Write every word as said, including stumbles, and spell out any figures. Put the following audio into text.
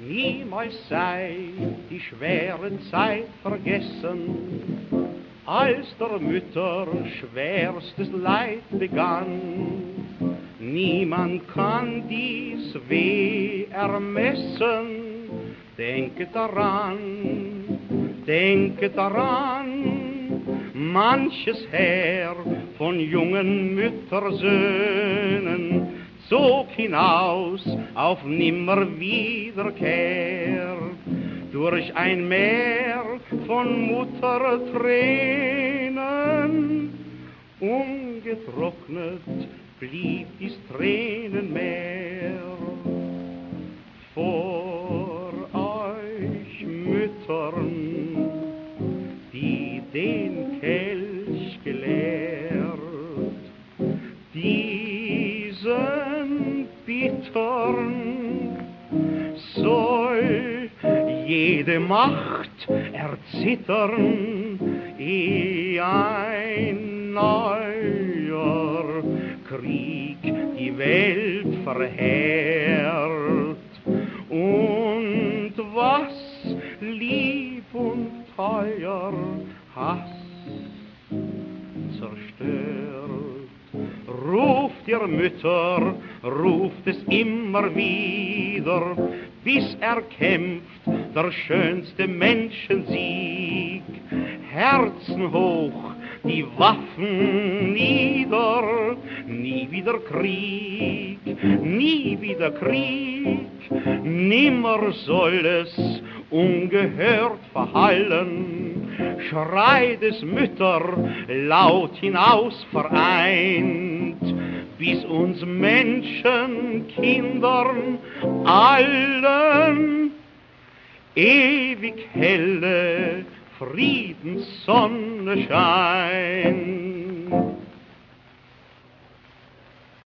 Niemals sei die schweren Zeit vergessen, als der Mütter schwerstes Leid begann. Niemand kann dies weh ermessen, denke daran, denke daran, manches Heer von jungen Müttersöhnen zog hinaus auf Nimmerwiederkehr. Durch ein Meer von Muttertränen, ungetrocknet blieb dies Tränenmeer. Vor euch Müttern, die den Kelch geleert, diesen bittern soll jede Macht erzittern, eh ein neuer Krieg die Welt verheert. Und was lieb und teuer Hass zerstört, ruft ihr Mütter, ruft es immer wieder, bis erkämpft der schönste Menschensieg. Herzen hoch, die Waffen nieder, nie wieder Krieg, nie wieder Krieg, nimmer soll es ungehört verhallen, Schrei des Mütter laut hinaus vereint, bis uns Menschen, Kindern, allen ewig helle Friedenssonne scheint.